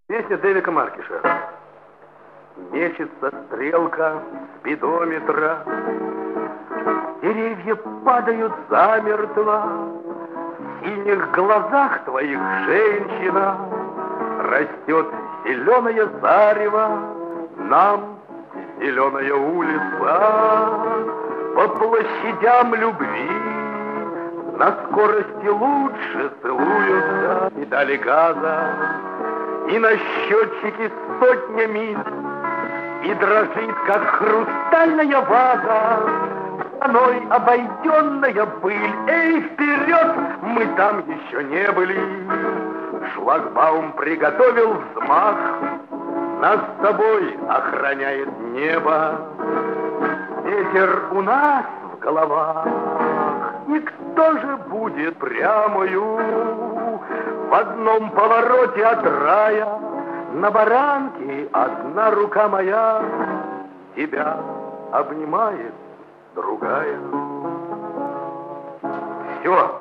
Песня Дэвика Маркиша. Мечется стрелка спидометра, деревья падают замертво, в синих глазах твоих, женщина, растет зеленое зарево, нам зеленая улица, по площадям любви на скорости лучше целуются педали газа, и на счетчике сотня миль, и дрожит, как хрустальная ваза, страной обойденная пыль. Эй, вперед, мы там еще не были. Шлагбаум приготовил взмах, нас с тобой охраняет небо. Ветер у нас в головах, и кто же будет прямою? В одном повороте от рая на баранке одна рука моя тебя обнимает другая. Все.